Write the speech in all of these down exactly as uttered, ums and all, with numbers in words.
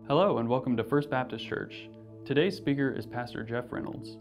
Hello and welcome to First Baptist Church. Today's speaker is Pastor Jeff Reynolds.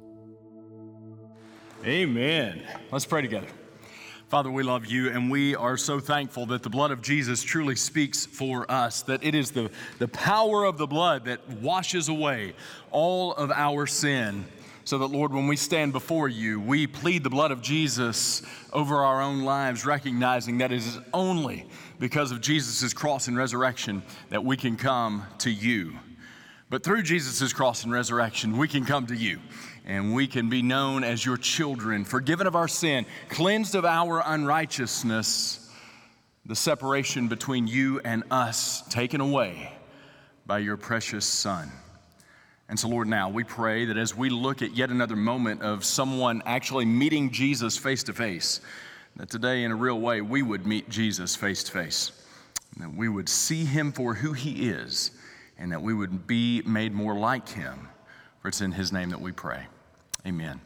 Amen. Let's pray together. Father, we love you, and we are so thankful that the blood of Jesus truly speaks for us, that it is the, the power of the blood that washes away all of our sin. So that, Lord, when we stand before you, we plead the blood of Jesus over our own lives, recognizing that it is only because of Jesus' cross and resurrection that we can come to you. But through Jesus' cross and resurrection, we can come to you, and we can be known as your children, forgiven of our sin, cleansed of our unrighteousness, the separation between you and us taken away by your precious Son. And so, Lord, now we pray that as we look at yet another moment of someone actually meeting Jesus face to face, that today in a real way we would meet Jesus face to face, and that we would see him for who he is, and that we would be made more like him. For it's in his name that we pray. Amen.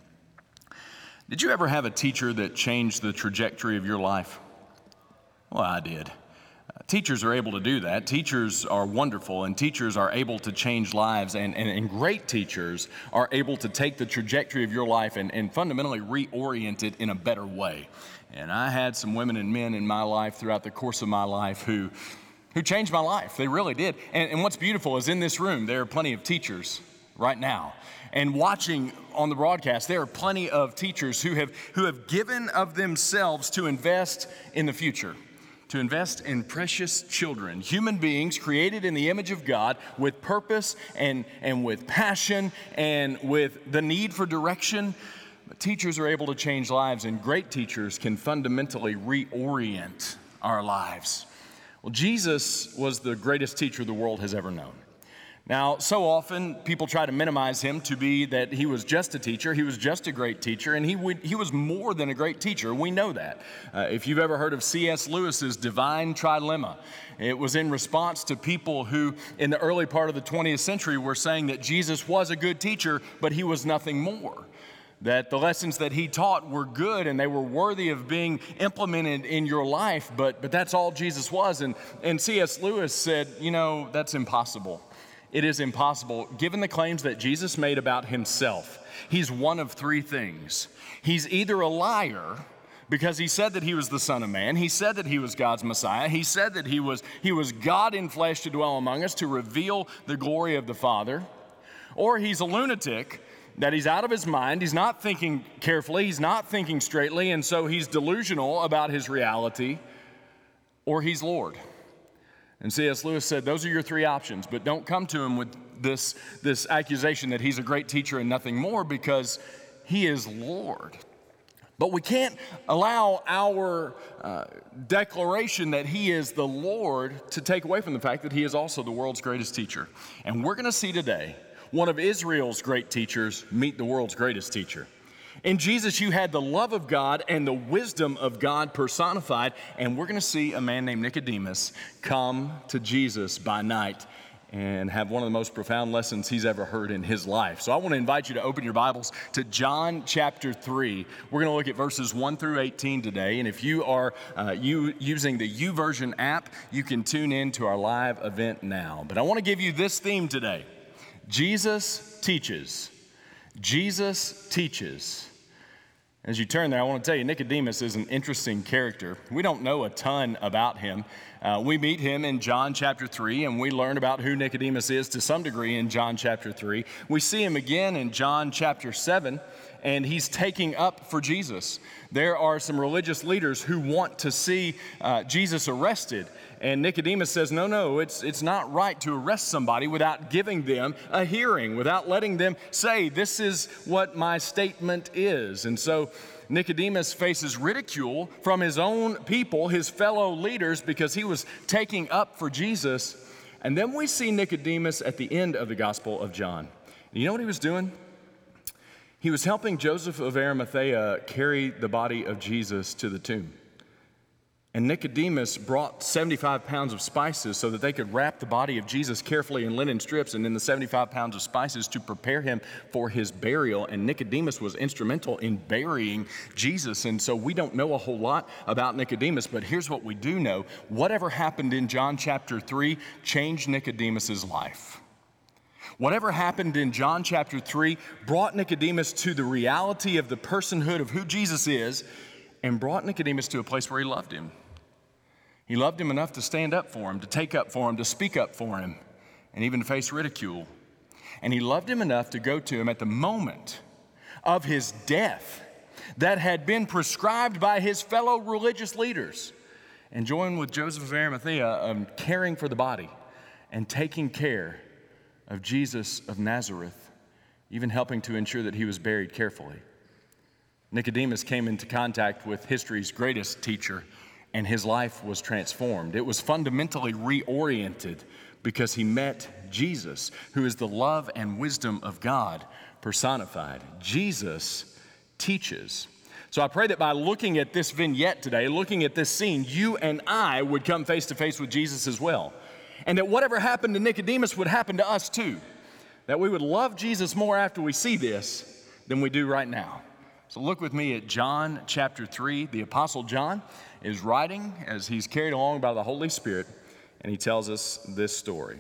Did you ever have a teacher that changed the trajectory of your life? Well, I did. Uh, teachers are able to do that. Teachers are wonderful, and teachers are able to change lives, and, and, and great teachers are able to take the trajectory of your life and, and fundamentally reorient it in a better way. And I had some women and men in my life throughout the course of my life who who changed my life. They really did. And, and what's beautiful is in this room, there are plenty of teachers right now. And watching on the broadcast, there are plenty of teachers who have who have given of themselves to invest in the future, to invest in precious children, human beings created in the image of God with purpose and, and with passion and with the need for direction. But teachers are able to change lives, and great teachers can fundamentally reorient our lives. Well, Jesus was the greatest teacher the world has ever known. Now, so often people try to minimize him to be that he was just a teacher, he was just a great teacher, and he would, he was more than a great teacher. We know that. Uh, if you've ever heard of C S Lewis's Divine Trilemma, it was in response to people who in the early part of the twentieth century were saying that Jesus was a good teacher, but he was nothing more. That the lessons that he taught were good and they were worthy of being implemented in your life, but, but that's all Jesus was. And, and C S Lewis said, you know, that's impossible. It is impossible, given the claims that Jesus made about himself. He's one of three things. He's either a liar, because he said that he was the Son of Man. He said that he was God's Messiah. He said that he was, he was God in flesh to dwell among us, to reveal the glory of the Father. Or he's a lunatic, that he's out of his mind, he's not thinking carefully, he's not thinking straightly, and so he's delusional about his reality, or he's Lord. And C S Lewis said, those are your three options, but don't come to him with this, this accusation that he's a great teacher and nothing more, because he is Lord. But we can't allow our uh, declaration that he is the Lord to take away from the fact that he is also the world's greatest teacher. And we're going to see today one of Israel's great teachers meet the world's greatest teacher. In Jesus, you had the love of God and the wisdom of God personified, and we're going to see a man named Nicodemus come to Jesus by night and have one of the most profound lessons he's ever heard in his life. So I want to invite you to open your Bibles to John chapter three. We're going to look at verses one through eighteen today, and if you are uh, you using the YouVersion app, you can tune in to our live event now. But I want to give you this theme today. Jesus teaches. Jesus teaches. As you turn there, I want to tell you, Nicodemus is an interesting character. We don't know a ton about him. Uh, we meet him in John chapter three, and we learn about who Nicodemus is to some degree in John chapter three. We see him again in John chapter seven, and he's taking up for Jesus. There are some religious leaders who want to see uh, Jesus arrested. And Nicodemus says, no, no, it's it's not right to arrest somebody without giving them a hearing, without letting them say, this is what my statement is. And so Nicodemus faces ridicule from his own people, his fellow leaders, because he was taking up for Jesus. And then we see Nicodemus at the end of the Gospel of John. You know what he was doing? He was helping Joseph of Arimathea carry the body of Jesus to the tomb. And Nicodemus brought seventy-five pounds of spices so that they could wrap the body of Jesus carefully in linen strips and in the seventy-five pounds of spices to prepare him for his burial. And Nicodemus was instrumental in burying Jesus. And so we don't know a whole lot about Nicodemus, but here's what we do know. Whatever happened in John chapter three changed Nicodemus's life. Whatever happened in John chapter three brought Nicodemus to the reality of the personhood of who Jesus is and brought Nicodemus to a place where he loved him. He loved him enough to stand up for him, to take up for him, to speak up for him, and even to face ridicule. And he loved him enough to go to him at the moment of his death that had been prescribed by his fellow religious leaders and join with Joseph of Arimathea um, caring for the body and taking care of Jesus of Nazareth, even helping to ensure that he was buried carefully. Nicodemus came into contact with history's greatest teacher, and his life was transformed. It was fundamentally reoriented because he met Jesus, who is the love and wisdom of God personified. Jesus teaches. So I pray that by looking at this vignette today, looking at this scene, you and I would come face to face with Jesus as well. And that whatever happened to Nicodemus would happen to us too. That we would love Jesus more after we see this than we do right now. So look with me at John chapter three. The Apostle John is writing as he's carried along by the Holy Spirit, and he tells us this story.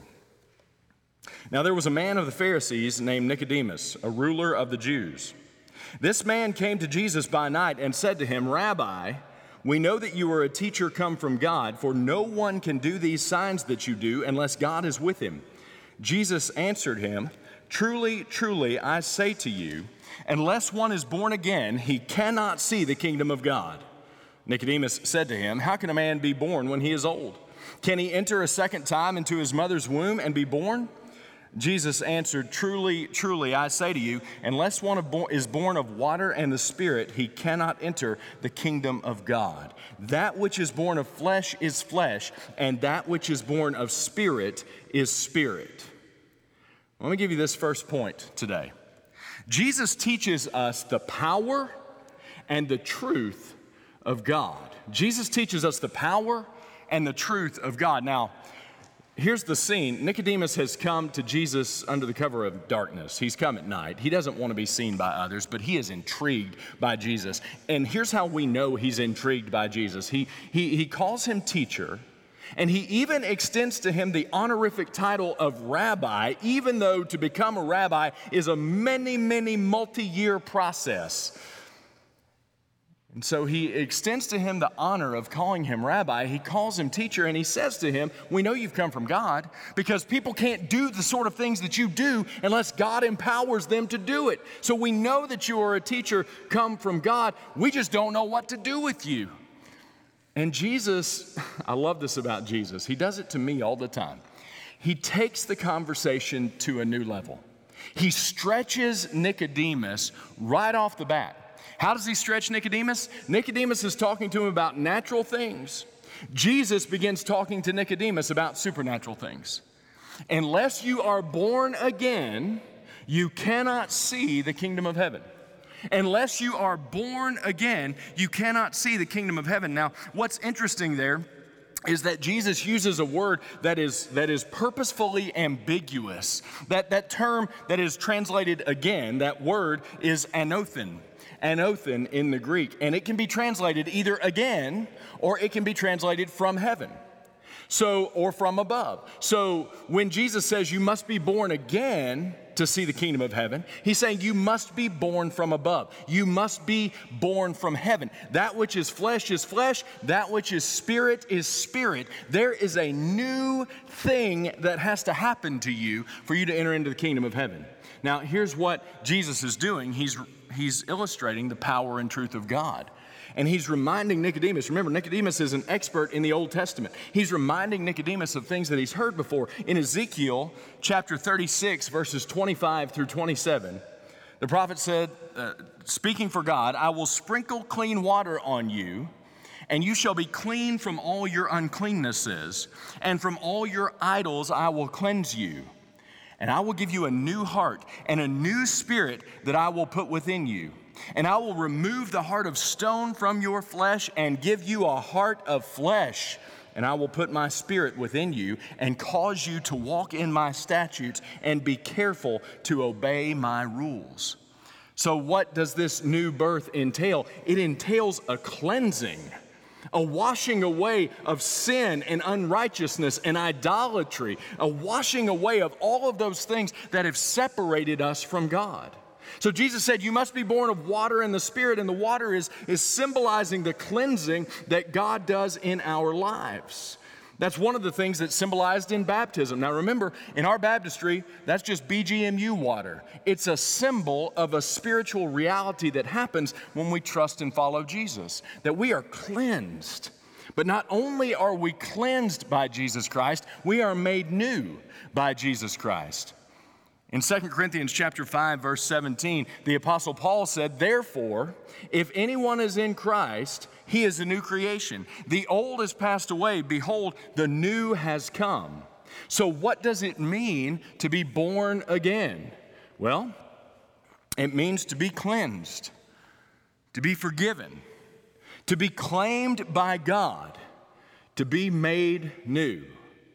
Now there was a man of the Pharisees named Nicodemus, a ruler of the Jews. This man came to Jesus by night and said to him, "Rabbi, we know that you are a teacher come from God, for no one can do these signs that you do unless God is with him." Jesus answered him, "Truly, truly, I say to you, unless one is born again, he cannot see the kingdom of God." Nicodemus said to him, "How can a man be born when he is old? Can he enter a second time into his mother's womb and be born?" Jesus answered, "Truly, truly, I say to you, unless one is born of water and the Spirit, he cannot enter the kingdom of God. That which is born of flesh is flesh, and that which is born of spirit is spirit." Let me give you this first point today. Jesus teaches us the power and the truth of God. Jesus teaches us the power and the truth of God. Now, here's the scene. Nicodemus has come to Jesus under the cover of darkness. He's come at night. He doesn't want to be seen by others, but he is intrigued by Jesus. And here's how we know he's intrigued by Jesus. He, he, he calls him teacher, and he even extends to him the honorific title of rabbi, even though to become a rabbi is a many, many multi-year process. And so he extends to him the honor of calling him rabbi. He calls him teacher, and he says to him, "We know you've come from God because people can't do the sort of things that you do unless God empowers them to do it. So we know that you are a teacher come from God. We just don't know what to do with you." And Jesus, I love this about Jesus. He does it to me all the time. He takes the conversation to a new level. He stretches Nicodemus right off the bat. How does he stretch Nicodemus? Nicodemus is talking to him about natural things. Jesus begins talking to Nicodemus about supernatural things. Unless you are born again, you cannot see the kingdom of heaven. Unless you are born again, you cannot see the kingdom of heaven. Now, what's interesting there is that Jesus uses a word that is that is purposefully ambiguous. That, that term that is translated again, that word is anothen. Anothen in the Greek. And it can be translated either again or it can be translated from heaven. So, or from above. So when Jesus says you must be born again to see the kingdom of heaven, he's saying you must be born from above. You must be born from heaven. That which is flesh is flesh. That which is spirit is spirit. There is a new thing that has to happen to you for you to enter into the kingdom of heaven. Now, here's what Jesus is doing. He's, he's illustrating the power and truth of God. And he's reminding Nicodemus, remember, Nicodemus is an expert in the Old Testament. He's reminding Nicodemus of things that he's heard before. In Ezekiel chapter thirty-six, verses twenty-five through twenty-seven, the prophet said, uh, speaking for God, "I will sprinkle clean water on you, and you shall be clean from all your uncleannesses, and from all your idols I will cleanse you. And I will give you a new heart and a new spirit that I will put within you. And I will remove the heart of stone from your flesh and give you a heart of flesh. And I will put my spirit within you and cause you to walk in my statutes and be careful to obey my rules." So what does this new birth entail? It entails a cleansing a washing away of sin and unrighteousness and idolatry, a washing away of all of those things that have separated us from God. So Jesus said, you must be born of water and the Spirit, and the water is, is symbolizing the cleansing that God does in our lives. That's one of the things that's symbolized in baptism. Now remember, in our baptistry, that's just B G M U water. It's a symbol of a spiritual reality that happens when we trust and follow Jesus, that we are cleansed. But not only are we cleansed by Jesus Christ, we are made new by Jesus Christ. In Second Corinthians chapter five, verse seventeen, the Apostle Paul said, therefore, if anyone is in Christ, he is a new creation. The old has passed away. Behold, the new has come. So what does it mean to be born again? Well, it means to be cleansed, to be forgiven, to be claimed by God, to be made new.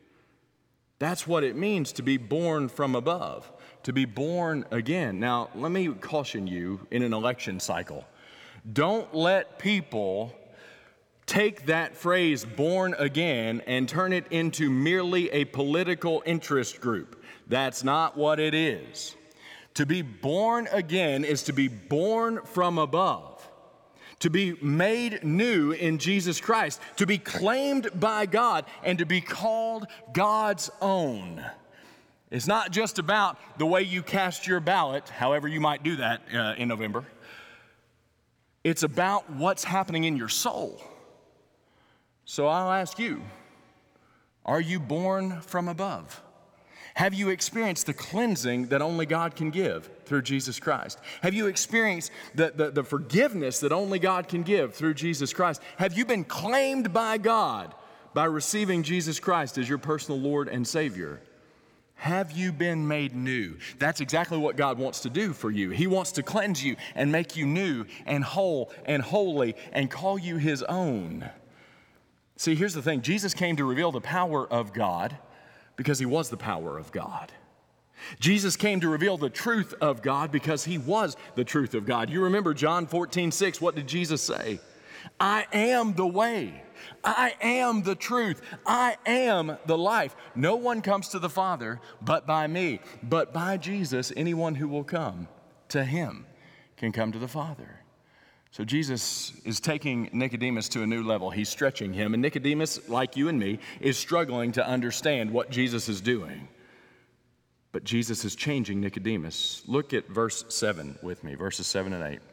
That's what it means to be born from above, to be born again. Now, let me caution you in an election cycle. Don't let people take that phrase, born again, and turn it into merely a political interest group. That's not what it is. To be born again is to be born from above, to be made new in Jesus Christ, to be claimed by God, and to be called God's own. It's not just about the way you cast your ballot, however you might do that uh, in November. It's about what's happening in your soul. So I'll ask you, are you born from above? Have you experienced the cleansing that only God can give through Jesus Christ? Have you experienced the, the, the forgiveness that only God can give through Jesus Christ? Have you been claimed by God by receiving Jesus Christ as your personal Lord and Savior? Have you been made new? That's exactly what God wants to do for you. He wants to cleanse you and make you new and whole and holy and call you His own. See, here's the thing. Jesus came to reveal the power of God because He was the power of God. Jesus came to reveal the truth of God because He was the truth of God. You remember John fourteen six, what did Jesus say? I am the way. I am the truth. I am the life. No one comes to the Father but by me. But by Jesus, anyone who will come to Him can come to the Father. So Jesus is taking Nicodemus to a new level. He's stretching him. And Nicodemus, like you and me, is struggling to understand what Jesus is doing. But Jesus is changing Nicodemus. Look at verse seven with me, verses seven and eight.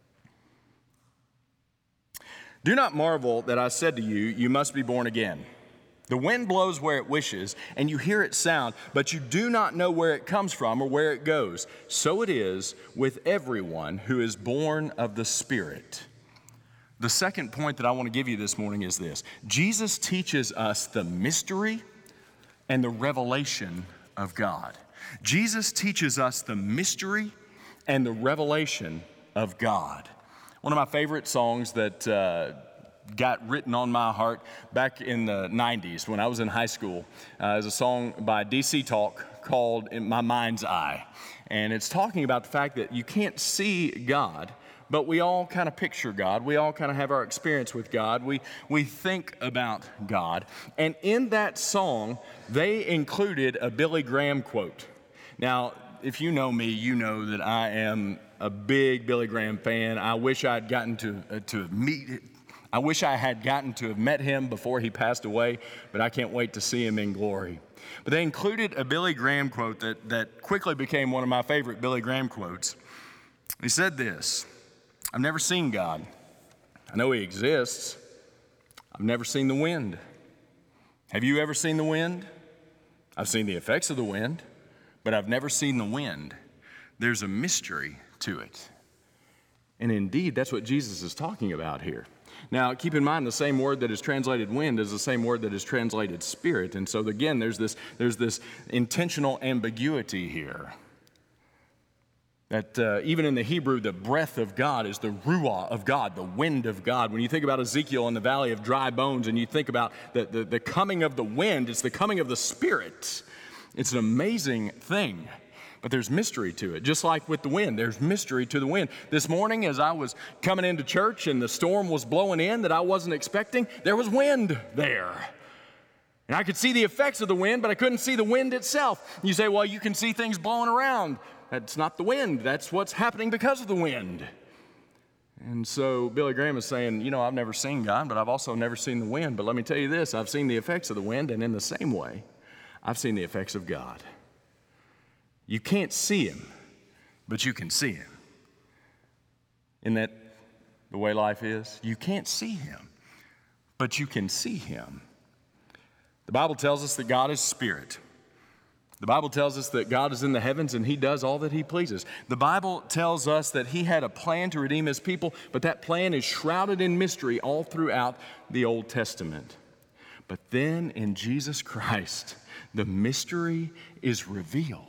Do not marvel that I said to you, you must be born again. The wind blows where it wishes, and you hear its sound, but you do not know where it comes from or where it goes. So it is with everyone who is born of the Spirit. The second point that I want to give you this morning is this. Jesus teaches us the mystery and the revelation of God. Jesus teaches us the mystery and the revelation of God. One of my favorite songs that uh, got written on my heart back in the nineties when I was in high school uh, is a song by D C Talk called In My Mind's Eye. And it's talking about the fact that you can't see God, but we all kind of picture God. We all kind of have our experience with God. We, we think about God. And in that song, they included a Billy Graham quote. Now, if you know me, you know that I am a big Billy Graham fan. I wish I'd gotten to uh, to meet. I wish I had gotten to have met him before he passed away, but I can't wait to see him in glory. But they included a Billy Graham quote that that quickly became one of my favorite Billy Graham quotes. He said this: "I've never seen God. I know He exists. I've never seen the wind. Have you ever seen the wind? I've seen the effects of the wind, but I've never seen the wind. There's a mystery to it." And indeed, that's what Jesus is talking about here. Now, keep in mind the same word that is translated wind is the same word that is translated spirit. And so again, there's this, there's this intentional ambiguity here. That uh, even in the Hebrew, the breath of God is the ruah of God, the wind of God. When you think about Ezekiel in the valley of dry bones and you think about the, the, the coming of the wind, it's the coming of the Spirit. It's an amazing thing. But there's mystery to it. Just like with the wind, there's mystery to the wind. This morning, as I was coming into church and the storm was blowing in that I wasn't expecting, there was wind there. And I could see the effects of the wind, but I couldn't see the wind itself. You say, well, you can see things blowing around. That's not the wind. That's what's happening because of the wind. And so Billy Graham is saying, you know, I've never seen God, but I've also never seen the wind. But let me tell you this, I've seen the effects of the wind, and in the same way, I've seen the effects of God. You can't see him, but you can see him. Isn't that the way life is? You can't see him, but you can see him. The Bible tells us that God is spirit. The Bible tells us that God is in the heavens and he does all that he pleases. The Bible tells us that he had a plan to redeem his people, but that plan is shrouded in mystery all throughout the Old Testament. But then in Jesus Christ, the mystery is revealed.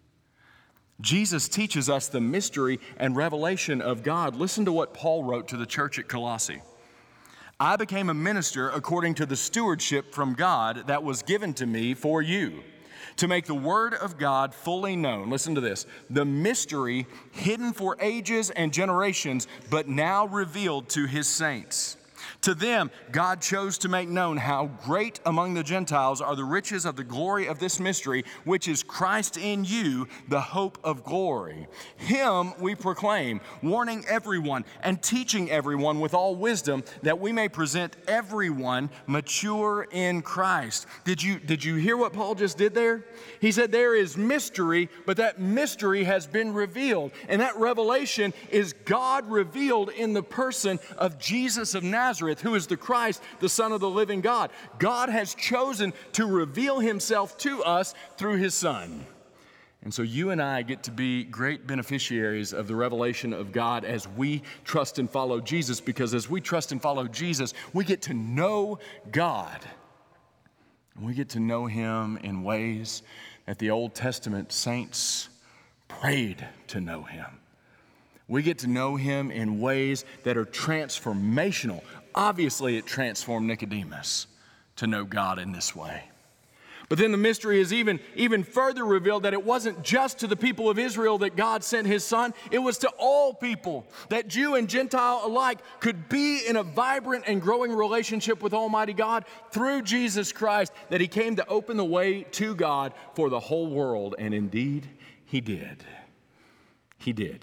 Jesus teaches us the mystery and revelation of God. Listen to what Paul wrote to the church at Colossae. I became a minister according to the stewardship from God that was given to me for you, to make the word of God fully known. Listen to this. The mystery hidden for ages and generations, but now revealed to his saints. To them, God chose to make known how great among the Gentiles are the riches of the glory of this mystery, which is Christ in you, the hope of glory. Him we proclaim, warning everyone and teaching everyone with all wisdom, that we may present everyone mature in Christ. Did you, did you hear what Paul just did there? He said there is mystery, but that mystery has been revealed. And that revelation is God revealed in the person of Jesus of Nazareth, who is the Christ, the Son of the living God. God has chosen to reveal himself to us through his Son. And so you and I get to be great beneficiaries of the revelation of God as we trust and follow Jesus, because as we trust and follow Jesus, we get to know God. And we get to know him in ways that the Old Testament saints prayed to know him. We get to know him in ways that are transformational. Obviously, it transformed Nicodemus to know God in this way. But then the mystery is even, even further revealed, that it wasn't just to the people of Israel that God sent his Son. It was to all people, that Jew and Gentile alike could be in a vibrant and growing relationship with Almighty God through Jesus Christ, that he came to open the way to God for the whole world. And indeed, he did. He did.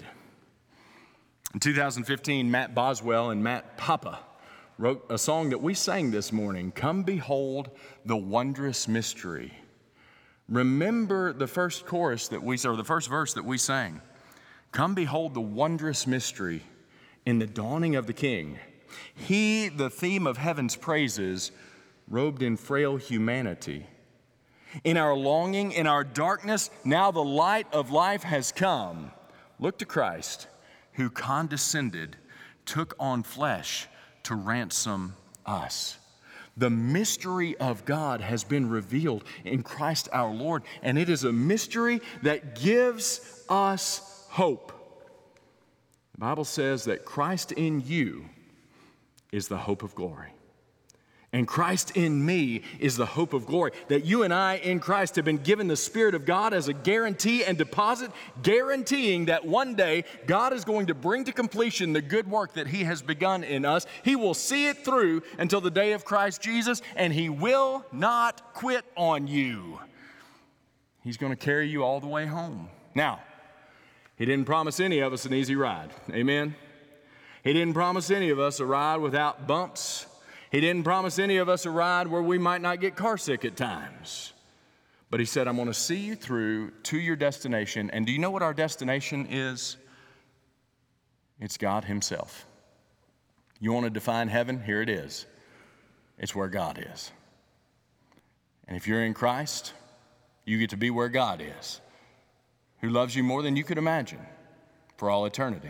In two thousand fifteen, Matt Boswell and Matt Papa wrote a song that we sang this morning, Come Behold the Wondrous Mystery. Remember the first chorus that we, or the first verse that we sang. Come behold the wondrous mystery in the dawning of the King. He, the theme of heaven's praises, robed in frail humanity. In our longing, in our darkness, now the light of life has come. Look to Christ, who condescended, took on flesh to ransom us. The mystery of God has been revealed in Christ our Lord, and it is a mystery that gives us hope. The Bible says that Christ in you is the hope of glory. And Christ in me is the hope of glory. That you and I in Christ have been given the Spirit of God as a guarantee and deposit, guaranteeing that one day God is going to bring to completion the good work that he has begun in us. He will see it through until the day of Christ Jesus, and he will not quit on you. He's going to carry you all the way home. Now, he didn't promise any of us an easy ride. Amen? He didn't promise any of us a ride without bumps. He didn't promise any of us a ride where we might not get car sick at times. But he said, I'm going to see you through to your destination. And do you know what our destination is? It's God himself. You want to define heaven? Here it is. It's where God is. And if you're in Christ, you get to be where God is, who loves you more than you could imagine for all eternity.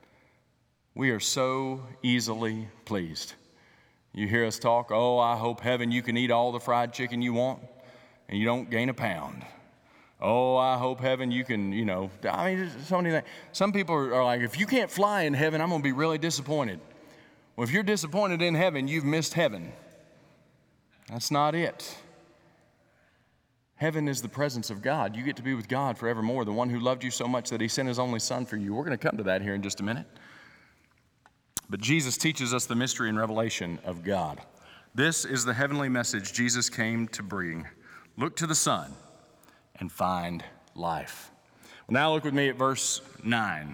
We are so easily pleased. You hear us talk, oh, I hope heaven you can eat all the fried chicken you want and you don't gain a pound. Oh, I hope heaven you can, you know, I mean, there's so many things. Some people are like, if you can't fly in heaven, I'm going to be really disappointed. Well, if you're disappointed in heaven, you've missed heaven. That's not it. Heaven is the presence of God. You get to be with God forevermore, the one who loved you so much that he sent his only son for you. We're going to come to that here in just a minute. But Jesus teaches us the mystery and revelation of God. This is the heavenly message Jesus came to bring. Look to the Son and find life. Well, now look with me at verse nine.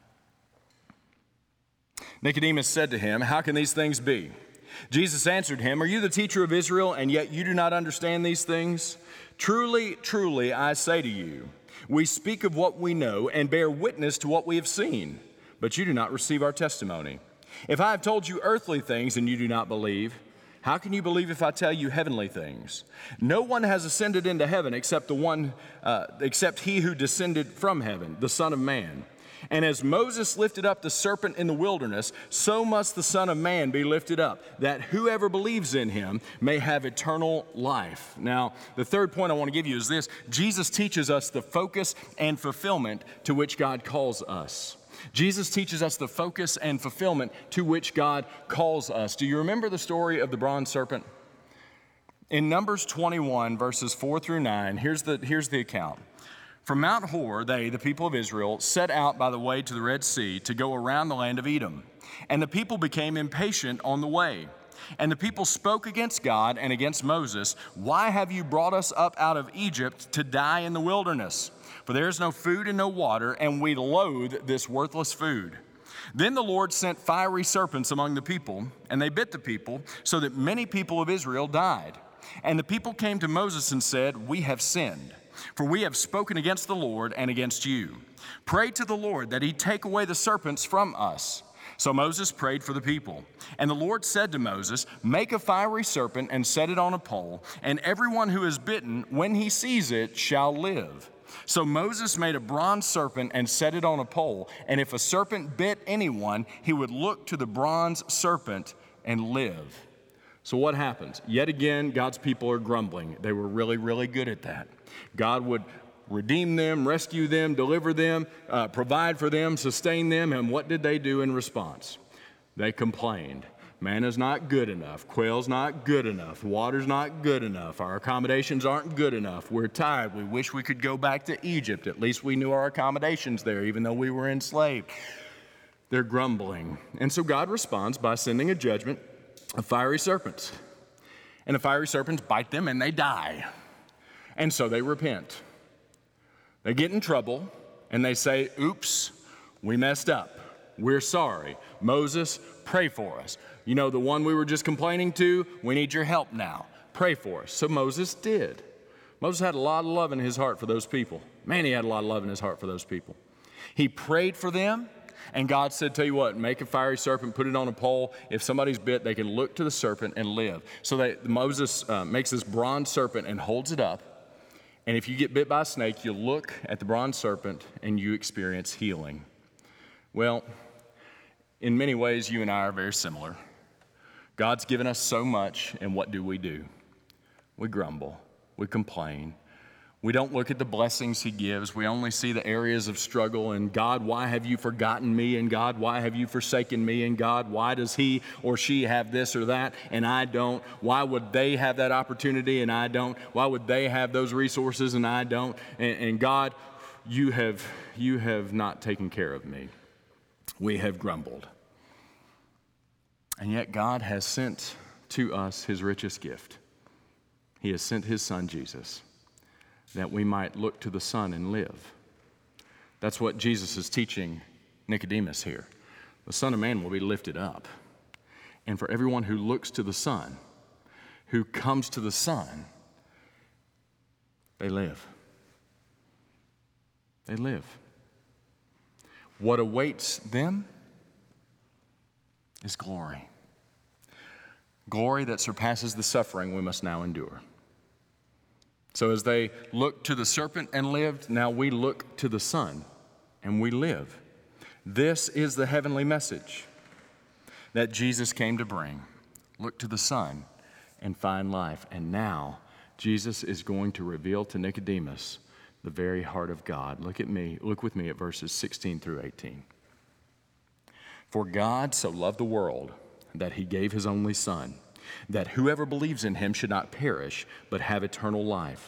Nicodemus said to him, "How can these things be?" Jesus answered him, "Are you the teacher of Israel, and yet you do not understand these things? Truly, truly, I say to you, we speak of what we know and bear witness to what we have seen, but you do not receive our testimony. If I have told you earthly things and you do not believe, how can you believe if I tell you heavenly things? No one has ascended into heaven except the one, uh, except he who descended from heaven, the Son of Man. And as Moses lifted up the serpent in the wilderness, so must the Son of Man be lifted up, that whoever believes in him may have eternal life." Now, the third point I want to give you is this. Jesus teaches us the focus and fulfillment to which God calls us. Jesus teaches us the focus and fulfillment to which God calls us. Do you remember the story of the bronze serpent? In Numbers twenty-one, verses four through nine, here's the, here's the account. From Mount Hor, they, the people of Israel, set out by the way to the Red Sea to go around the land of Edom. And the people became impatient on the way. And the people spoke against God and against Moses, "Why have you brought us up out of Egypt to die in the wilderness? For there is no food and no water, and we loathe this worthless food." Then the Lord sent fiery serpents among the people, and they bit the people, so that many people of Israel died. And the people came to Moses and said, "We have sinned, for we have spoken against the Lord and against you. Pray to the Lord that he take away the serpents from us." So Moses prayed for the people. And the Lord said to Moses, "Make a fiery serpent and set it on a pole, and everyone who is bitten, when he sees it, shall live." So Moses made a bronze serpent and set it on a pole, and if a serpent bit anyone, he would look to the bronze serpent and live. So what happens? Yet again, God's people are grumbling. They were really, really good at that. God would redeem them, rescue them, deliver them, uh, provide for them, sustain them, and what did they do in response? They complained. Manna's not good enough. Quail's not good enough. Water's not good enough. Our accommodations aren't good enough. We're tired. We wish we could go back to Egypt. At least we knew our accommodations there, even though we were enslaved. They're grumbling. And so God responds by sending a judgment of fiery serpents. And the fiery serpents bite them and they die. And so they repent. They get in trouble and they say, "Oops, we messed up. We're sorry. Moses, pray for us. You know, the one we were just complaining to, we need your help now. Pray for us." So Moses did. Moses had a lot of love in his heart for those people. Man, he had a lot of love in his heart for those people. He prayed for them, and God said, "Tell you what, make a fiery serpent, put it on a pole. If somebody's bit, they can look to the serpent and live." So they, Moses uh, makes this bronze serpent and holds it up. And if you get bit by a snake, you look at the bronze serpent and you experience healing. Well, in many ways, you and I are very similar. God's given us so much, and what do we do? We grumble. We complain. We don't look at the blessings he gives. We only see the areas of struggle. And God, why have you forgotten me? And God, why have you forsaken me? And God, why does he or she have this or that and I don't? Why would they have that opportunity and I don't? Why would they have those resources and I don't? And, and God, you have, you have not taken care of me. We have grumbled. And yet God has sent to us his richest gift. He has sent his son, Jesus, that we might look to the Son and live. That's what Jesus is teaching Nicodemus here. The Son of Man will be lifted up. And for everyone who looks to the Son, who comes to the Son, they live. They live. What awaits them is glory. Glory that surpasses the suffering we must now endure. So as they looked to the serpent and lived, now we look to the Son and we live. This is the heavenly message that Jesus came to bring. Look to the Son and find life. And now Jesus is going to reveal to Nicodemus the very heart of God. Look at me, look with me at verses sixteen through eighteen. For God so loved the world that he gave his only Son, that whoever believes in him should not perish, but have eternal life.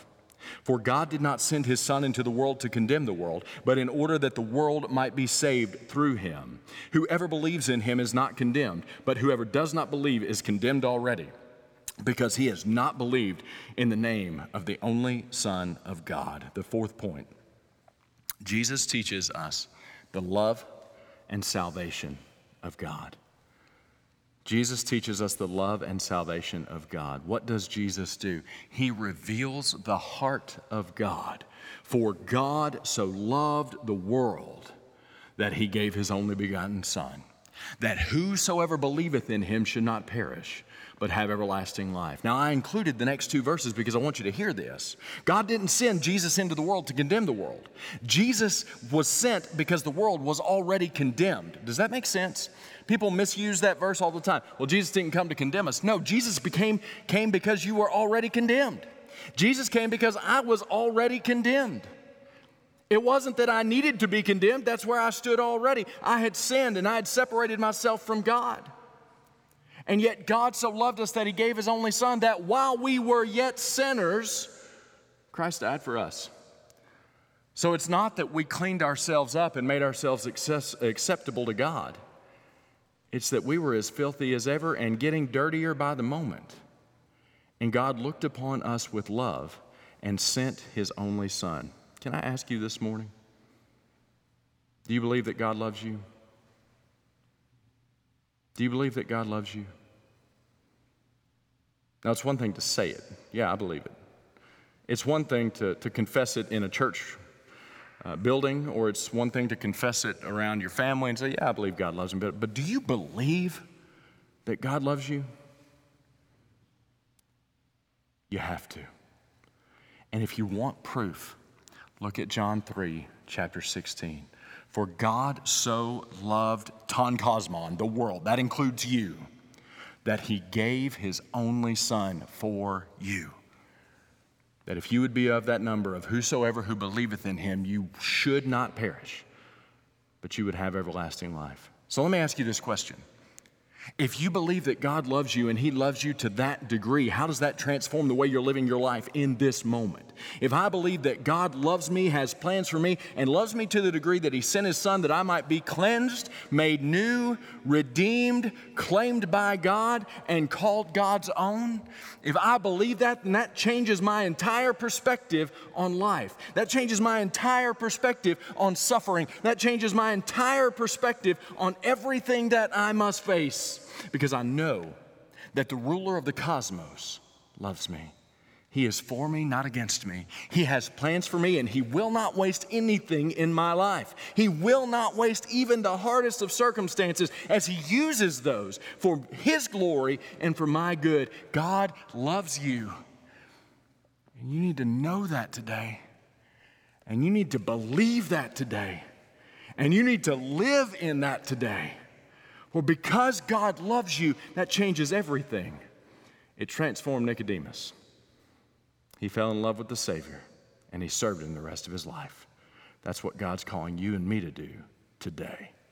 For God did not send his Son into the world to condemn the world, but in order that the world might be saved through him. Whoever believes in him is not condemned, but whoever does not believe is condemned already, because he has not believed in the name of the only Son of God. The fourth point, Jesus teaches us the love and salvation of God. Jesus teaches us the love and salvation of God. What does Jesus do? He reveals the heart of God. For God so loved the world that he gave his only begotten Son, that whosoever believeth in him should not perish, but have everlasting life. Now, I included the next two verses because I want you to hear this. God didn't send Jesus into the world to condemn the world. Jesus was sent because the world was already condemned. Does that make sense? People misuse that verse all the time. Well, Jesus didn't come to condemn us. No, Jesus became, came because you were already condemned. Jesus came because I was already condemned. It wasn't that I needed to be condemned. That's where I stood already. I had sinned and I had separated myself from God. And yet God so loved us that he gave his only Son, that while we were yet sinners, Christ died for us. So it's not that we cleaned ourselves up and made ourselves access, acceptable to God. It's that we were as filthy as ever and getting dirtier by the moment. And God looked upon us with love and sent his only Son. Can I ask you this morning, do you believe that God loves you? Do you believe that God loves you? Now, it's one thing to say it. Yeah, I believe it. It's one thing to, to confess it in a church uh, building, or it's one thing to confess it around your family and say, yeah, I believe God loves me. But, but do you believe that God loves you? You have to. And if you want proof, look at John three, chapter sixteen. For God so loved ton cosmon, the world, that includes you, that he gave his only Son for you. That if you would be of that number of whosoever who believeth in him, you should not perish, but you would have everlasting life. So let me ask you this question. If you believe that God loves you and he loves you to that degree, how does that transform the way you're living your life in this moment? If I believe that God loves me, has plans for me, and loves me to the degree that he sent his Son that I might be cleansed, made new, redeemed, claimed by God, and called God's own, if I believe that, then that changes my entire perspective on life. That changes my entire perspective on suffering. That changes my entire perspective on everything that I must face. Because I know that the ruler of the cosmos loves me. He is for me, not against me. He has plans for me, and he will not waste anything in my life. He will not waste even the hardest of circumstances as he uses those for his glory and for my good. God loves you. And you need to know that today. And you need to believe that today. And you need to live in that today. Well, because God loves you, that changes everything. It transformed Nicodemus. He fell in love with the Savior, and he served him the rest of his life. That's what God's calling you and me to do today.